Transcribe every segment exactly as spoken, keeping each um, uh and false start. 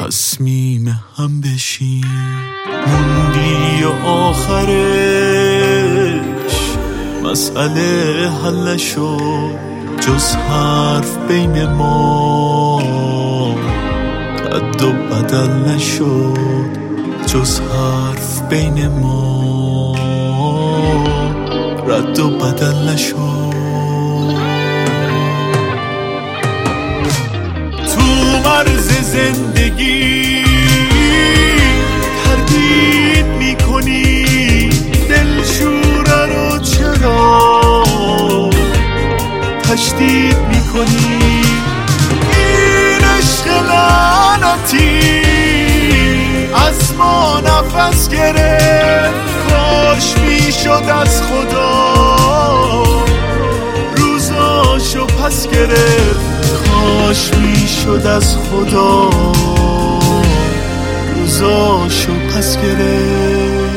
تصمیم هم بشیم. موندی و آخرش مسئله حل نشد، جز حرف بین ما رد و بدل نشد، جز حرف بین ما رد و بدل نشد. تو مرز زندگی تردید میکنی، دلشوره رو چرا تشدید میکنی؟ این عشق لعنتی از ما نفس گرفت، کاش میشد از خدا روزاشو پس گرفت، کاش میشد از خدا روزاشو پس گرفت.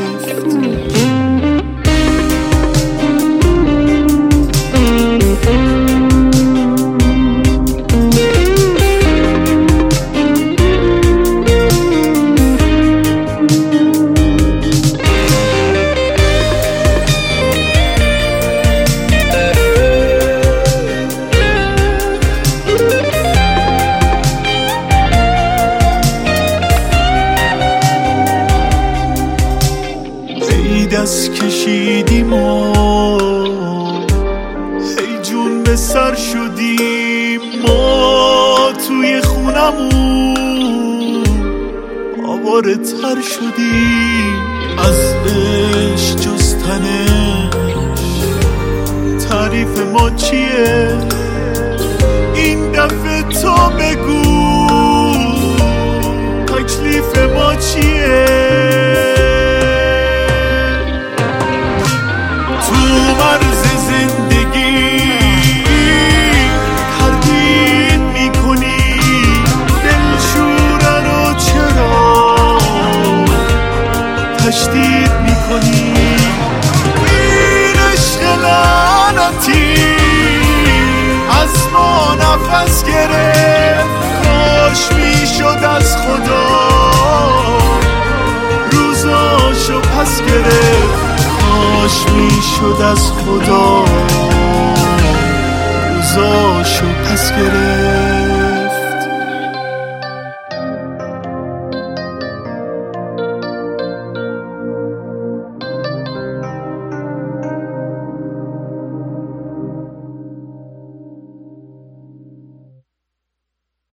دست کشیدیم و هی جون به سر شدیم، ما توی خونمون آواره تر شدیم. از عشق جستنش تعریف ما چیه؟ این دفعه تو بگو تکلیف ما چیه؟ مرز زندگی تردید میکنی، دلشوره رو چرا تشدید میکنی؟ این عشق لعنتی از ما نفس گرفت، کاش میشد از خدا روزاشو پس گرفت، کاش میشد از خدا روزاشو پس گرفت.